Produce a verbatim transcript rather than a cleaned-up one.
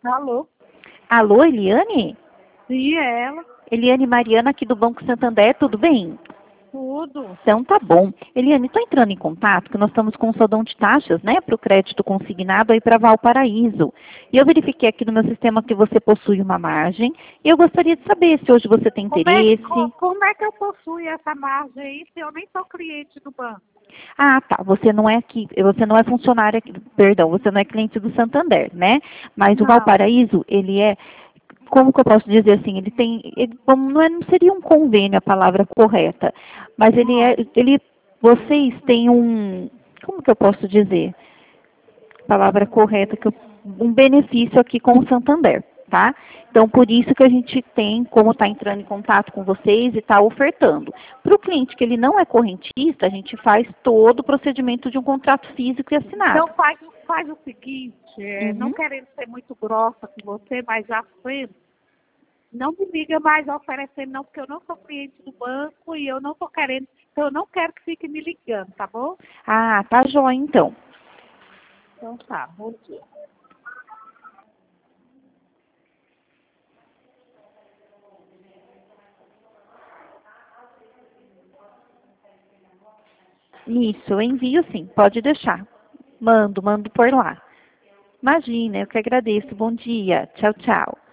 Alô? Alô, Eliane? Sim, é ela. Eliane Mariana aqui do Banco Santander, tudo bem? Tudo. Então tá bom. Eliane, estou entrando em contato que nós estamos com um saldão de taxas, né, para o crédito consignado aí para Valparaíso. E eu verifiquei aqui no meu sistema que você possui uma margem e eu gostaria de saber se hoje você tem Como é, co- interesse. como é que eu possuo essa margem aí se eu nem sou cliente do banco? Ah, tá. Você não é aqui, você não é funcionária aqui, perdão, você não é cliente do Santander, né? Mas o Não. Valparaíso, ele é, como que eu posso dizer assim, ele tem, ele, como não, é, não seria um convênio a palavra correta, mas ele é, Hum. ele, vocês têm um, como que eu posso dizer, palavra correta, que eu, um benefício aqui com o Santander, tá? Então, por isso que a gente tem como está entrando em contato com vocês e está ofertando. Para o cliente que ele não é correntista, a gente faz todo o procedimento de um contrato físico e Então assinado. faz, o- faz o seguinte, é, não Uhum. querendo ser muito grossa com você, mas já foi. Não me liga mais oferecendo não, porque eu não sou cliente do banco e eu não estou querendo, então eu não quero que fique me ligando, tá bom? Ah, tá jóia então. Então tá, bom dia. Isso, eu envio sim, pode deixar. Mando, mando por lá. Imagina, eu que agradeço. Bom dia. Tchau, tchau.